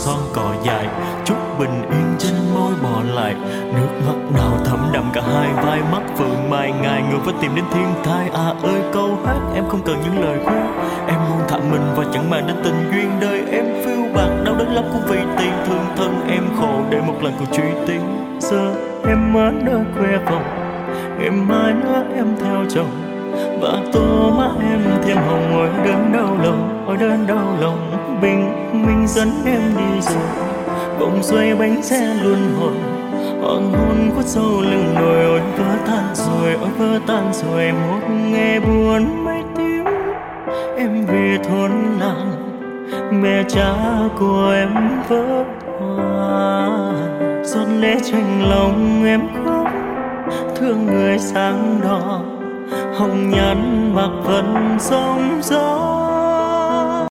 son cỏ dài, chút bình yên trên môi bỏ lại. Nước mắt nào thấm đậm cả hai vai, mắt phượng mai ngài ngược phải tìm đến thiên thai. À ơi câu hát em không cần những lời khuyên, em muốn thả mình và chẳng màng đến tình duyên. Đời em phiêu bạc đau đớn lắm cũng vì tiền thương thân em khổ để một lần cầu truy tìm. Giờ em ở nơi quê phòng, ngày mai nữa em theo chồng, và tô má em thêm hồng. Ôi đớn đau lòng, ôi đớn đau lòng, bình minh dẫn em đi rồi, vòng xoay bánh xe luân hồi. Hoàng hôn khuất sâu lưng đồi, ôi vỡ tan rồi, ôi vỡ tan rồi. Một ngày buồn mây tím, em về thôn làng, mẹ cha của em vỡ hòa. Giọt lệ tranh lòng em khóc, thương người sáng đỏ, hồng nhắn bạc vẫn sóng gió.